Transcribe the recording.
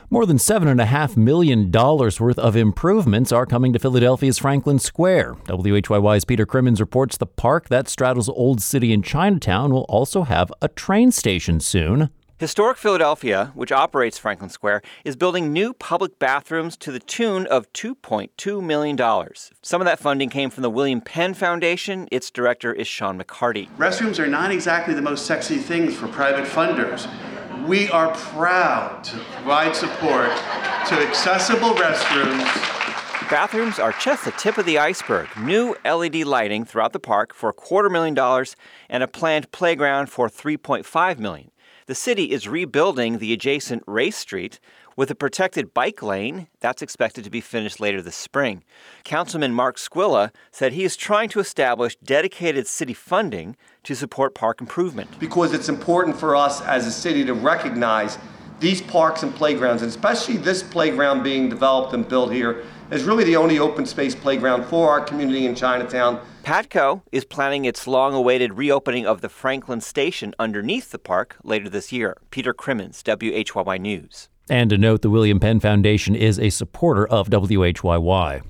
More than $7.5 million worth of improvements are coming to Philadelphia's Franklin Square. WHYY's Peter Crimmins reports the park that straddles Old City and Chinatown will also have a train station soon. Historic Philadelphia, which operates Franklin Square, is building new public bathrooms to the tune of $2.2 million. Some of that funding came from the William Penn Foundation. Its director is Sean McCarty. Restrooms are not exactly the most sexy things for private funders. We are proud to provide support to accessible restrooms. Bathrooms are just the tip of the iceberg. New LED lighting throughout the park for $250,000 and a planned playground for $3.5 million. The city is rebuilding the adjacent Race Street with a protected bike lane that's expected to be finished later this spring. Councilman Mark Squilla said he is trying to establish dedicated city funding to support park improvement. Because it's important for us as a city to recognize these parks and playgrounds, and especially this playground being developed and built here, is really the only open space playground for our community in Chinatown. Patco is planning its long-awaited reopening of the Franklin Station underneath the park later this year. Peter Crimmins, WHYY News. And to note, the William Penn Foundation is a supporter of WHYY.